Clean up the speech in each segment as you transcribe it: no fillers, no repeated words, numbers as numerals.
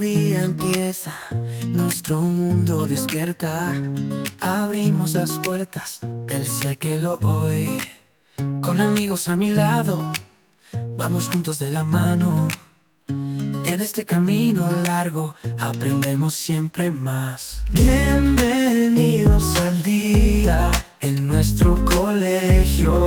día empieza, nuestro mundo despierta. Abrimos las puertas del cielo hoy. Con amigos a mi lado, vamos juntos de la mano. En este camino largo aprendemos siempre más. Bienvenidos al día en nuestro colegio.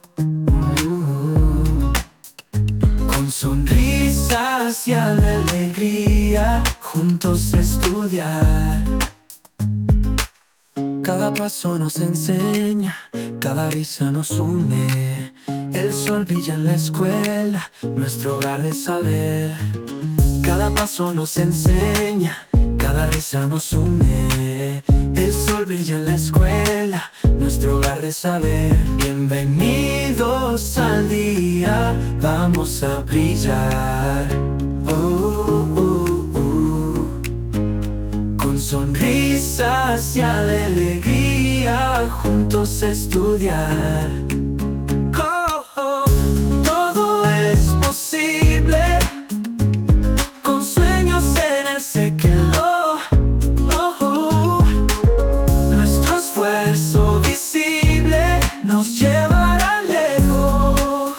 Con sonrisas y alegría, juntos estudiar. Cada paso nos enseña, cada risa nos une. El sol brilla en la escuela, nuestro hogar de saber. Cada paso nos enseña, cada risa nos une. El sol brilla en la escuela, nuestro hogar de saber. Bienvenidos al día, vamos a brillar. Con sonrisas y alegría, juntos estudiar. Todo es posible, con sueños en el cielo. Nuestro esfuerzo visible nos llevará lejos.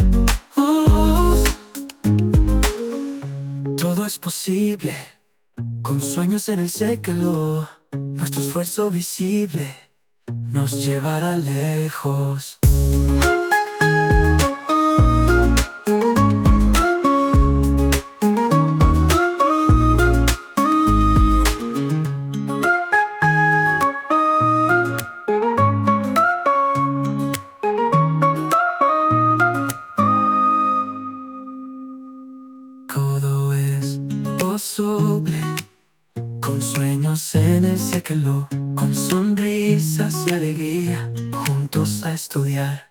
Todo es posible, con sueños en el cielo. Nuestro esfuerzo visible nos llevará lejos. Todo es posible, con sueños en el cielo, con sonrisas y alegría, juntos a estudiar.